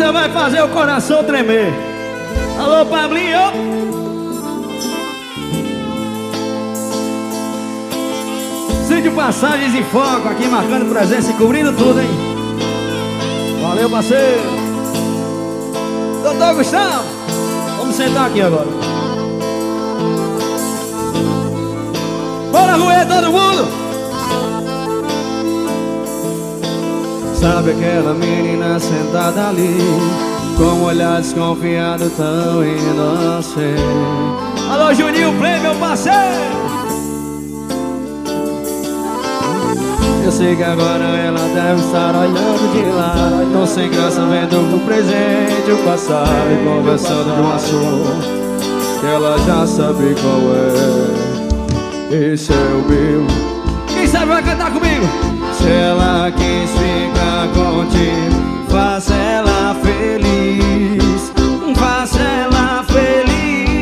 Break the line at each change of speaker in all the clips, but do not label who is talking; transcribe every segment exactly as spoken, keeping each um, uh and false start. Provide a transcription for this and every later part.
música vai fazer o coração tremer. Alô, Pablinho. Sítio Passagens em Foco, aqui marcando presença e cobrindo tudo, hein? Valeu, parceiro. Doutor Gustavo, vamos sentar aqui agora. Bora roer todo mundo. Sabe aquela menina sentada ali, com um olhar desconfiado tão inocente. Alô, Juninho Play, meu parceiro. Eu sei que agora ela deve estar olhando de lá, tão sem graça vendo o presente, o passado, e conversando de um assunto que ela já sabe qual é. Esse é o meu. Quem sabe vai cantar comigo. Se ela quis ficar contigo, faça ela feliz, faça ela feliz.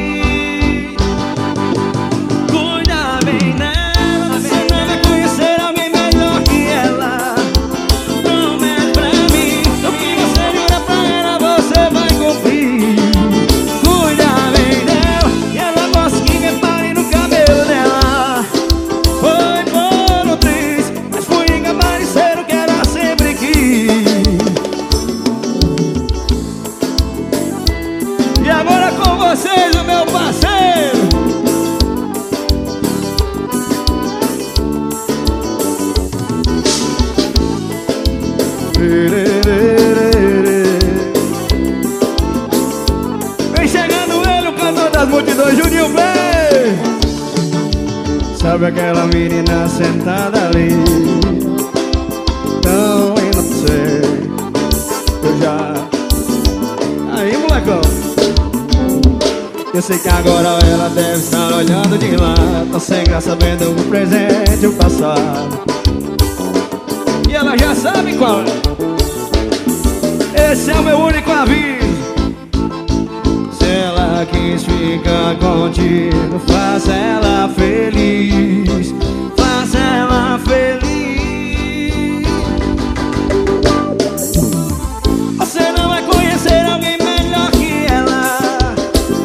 Cuida bem dela, você não vai conhecer alguém melhor que ela. Promete pra mim, o que você jura pra ela, você vai cumprir. Cuida bem dela, e ela gosta que repare no cabelo dela. Foi por um triz, mas fui parceiro que era sempre quis. E agora com vocês, o meu parceiro. Vem chegando ele, o cantor das multidões, Juninho Play. Sabe aquela menina sentada ali, tão inocente, eu já... Aí, molecão. Eu sei que agora ela deve estar olhando de lá, tão sem graça vendo o presente e o passado, e ela já sabe qual é. Esse é o meu único aviso. Se ela quis ficar contigo, faça ela feliz, faça ela feliz. Você não vai conhecer alguém melhor que ela,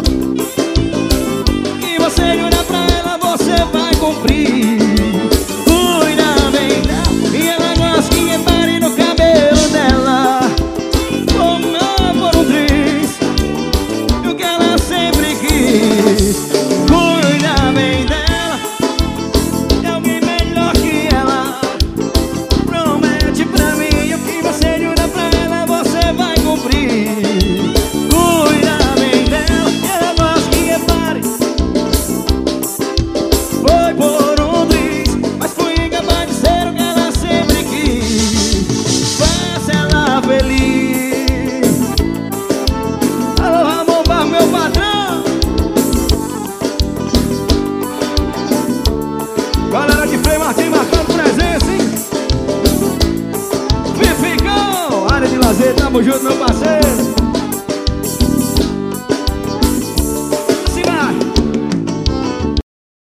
e você jura pra ela, você vai cumprir. Cuida bem dela, e ela gosta que repare no cabelo dela. Como por um triz, o que ela sempre quis. Cuida bem dela, é alguém melhor que ela. Promete pra mim, o que você jura pra ela, você vai cumprir. Cuida bem dela, ela gosta que repare. Foi por um triz, mas fui capaz de ser o que ela sempre quis. Faça ela feliz. Alô, Ramon Barro, meu patrão. Galera de Frei Martins marcando presença, hein? Fificão, área de lazer, tamo junto, meu parceiro.